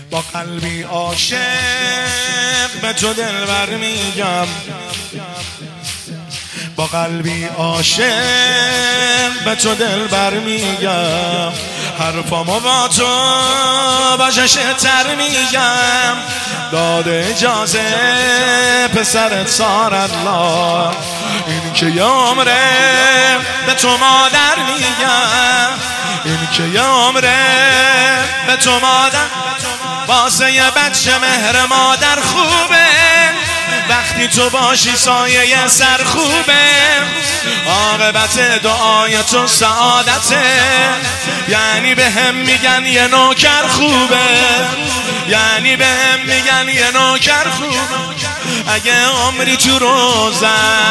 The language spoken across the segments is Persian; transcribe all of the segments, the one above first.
با قلبی عاشق به تو دلبر میگم، با قلبی عاشق به تو دلبر میگم، حرفامو با تو با ششتر میگم، داده اجازه پسرت سار الله، این که یه عمره به تو مادر میگم، این که یه عمره به تو مادر. واسه یه بچه مهر مادر خوبه، وقتی تو باشی سایه سر خوبه، عاقبت دعای تو سعادته، یعنی به هم میگن یه نوکر خوبه، یعنی به هم میگن یه نوکر خوبه. اگه عمری تو روزم،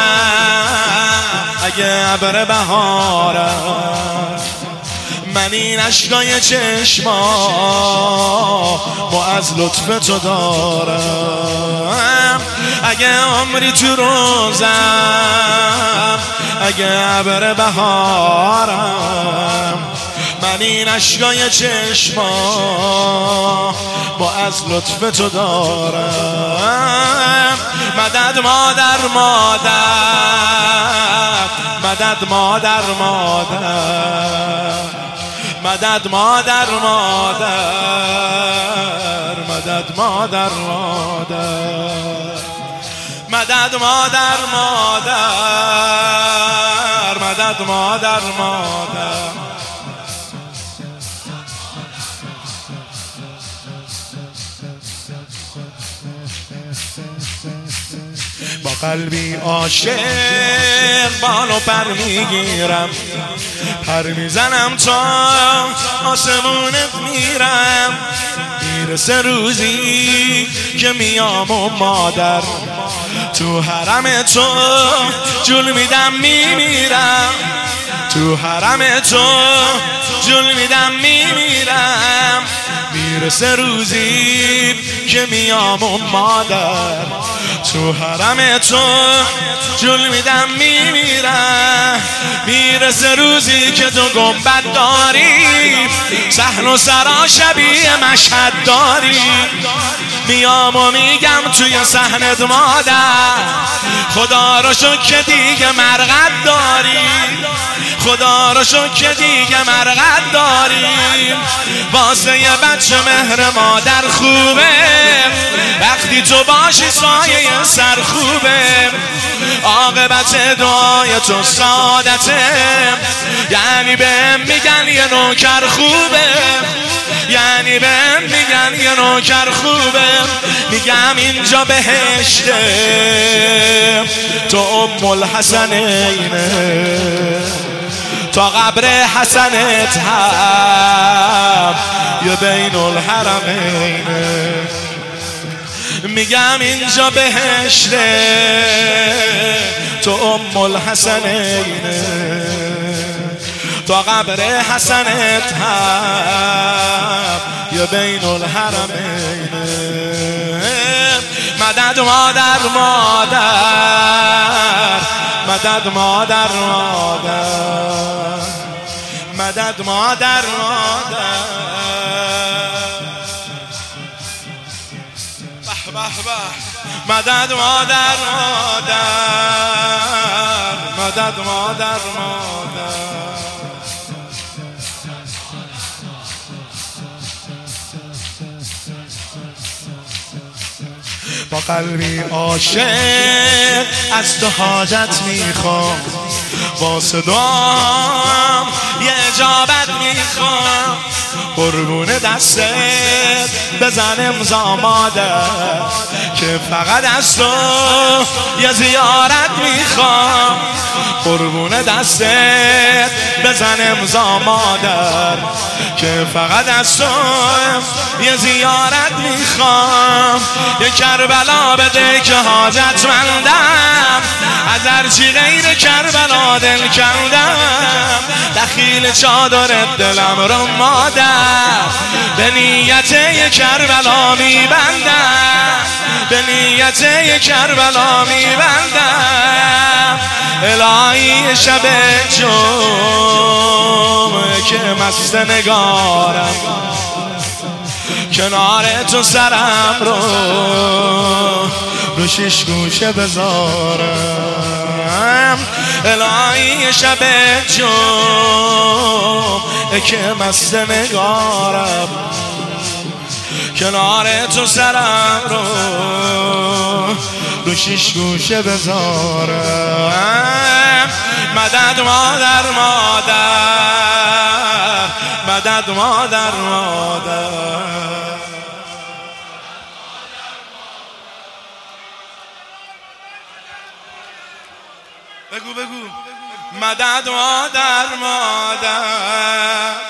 اگه ابر بهاره، من این اشکای چشما از لطف تو دارم. اگه عمری تو روزم، اگه ابر بهارم، من این اشکای چشما از لطف تو دارم. مدد مادر مادر، مدد مادر مادر، مدد مادر مادر، مدد مادر مادر، مدد مادر مادر، مدد مادر مادر. با قلبی عاشق بالو پر میگیرم، پر میزنم تا آسمونت میرم، میرسه روزی که میام و مادر تو حرم تو جول میدم میمیرم، تو حرم تو جول میدم میمیرم، میرسه روزی که میام و مادر تو حرم تو جول میدم میمیرم، میرسه روزی که تو گنبد داری، صحن و سرا شبیه مشهد داری، میام و میگم توی صحنت مادر خدا رو شکر که دیگه مرقد داری، خدا رو شکر که دیگه مرقد داری. واسه یه بچه مهر مادر خوبه، وقتی تو باشی سایه سر خوبه، عاقبت دعای تو سعادته، یعنی بهم میگن یه نوکر خوبه، یعنی بهم میگن یه نوکر خوبه. میگم اینجا بهشته، تو ام الحسنینه، تا قبر حسنت هم یه بین الحرمینه. میگم اینجا بهشته، تو ام الحسنینه، تا قبر حسنت هم یه بین الحرمینه. مدد مادر مادر، مدد مادر مادر، مدد مادر مادر. به به به. مدد مادر مادر، مدد مادر مادر. با قلبی عاشق از تو حاجت میخوام، با صدام یه اجابت میخوام، قربون دستت بزن امضا مادر که فقط از تو یه زیارت میخوام، قربون دستت بزن امضا مادر که فقط از تو یه زیارت میخوام. یه کربلا بده که حاجتمندم، از هرچی غیر کربلا دل کندم، دخیل چادرت دلم رو مادر، به نیت یه کربلا میبندم، به نیت یه کربلا میبندم. الهی شب جمعه که مست نگارم، کنار تو سرم رو شش گوشه بذارم الهی شب جمعه که مست نگارم کنار تو سرم رو شش گوشه بذارم مدد مادر مادر مدد مادر مادر بگو مدد مادر مادر